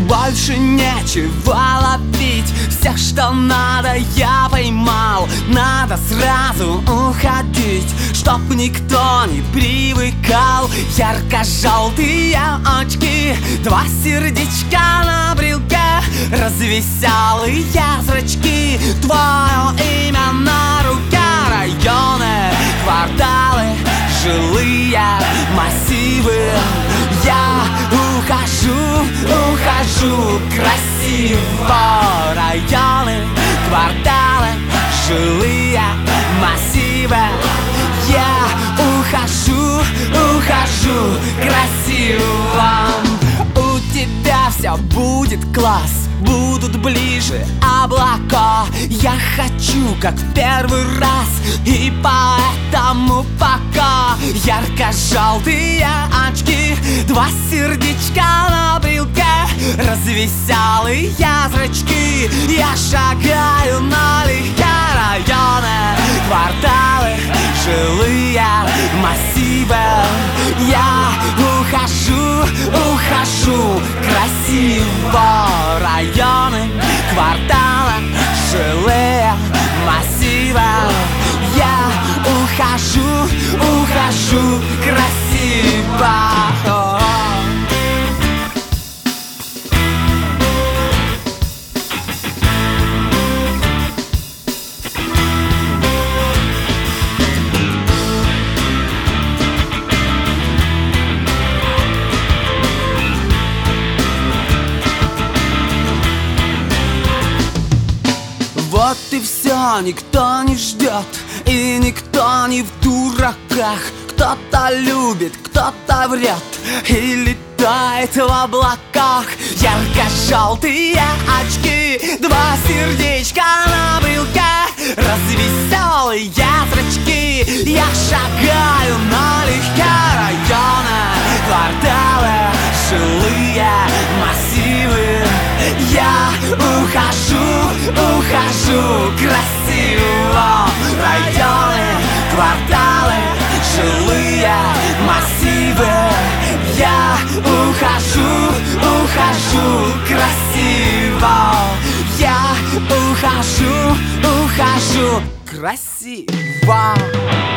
больше нечего ловить. Все, что надо, я поймал. Надо сразу уходить, чтоб никто не привыкал. Ярко-желтые очки, два сердечка на брелке, развеселые зрачки, твое имя на руке. Районы, кварталы, жилые массивы. Я ухожу красиво. Районы, кварталы, жилые массивы. Я ухожу красиво. У тебя все будет класс, будут ближе облака. Я хочу, как в первый раз, и поэтому пока. Ярко-желтые очки, два сердечка на брелке, развеселые зрачки. Я шагаю налегке. Районы, кварталы, жилые массивы. Я ухожу красиво. Районы, кварталы, жилые массивы. Я ухожу красиво. Вот и все, никто не ждет, и никто не в дураках. Кто-то любит, кто-то врет и летает в облаках. Ярко-желтые очки, два сердечка на брелке, развеселые зрачки. Я шагаю налегке. Районы, кварталы, жилые массивы. Я ухожу красиво. Районы, кварталы, жилые массивы. Я ухожу красиво. Я ухожу красиво.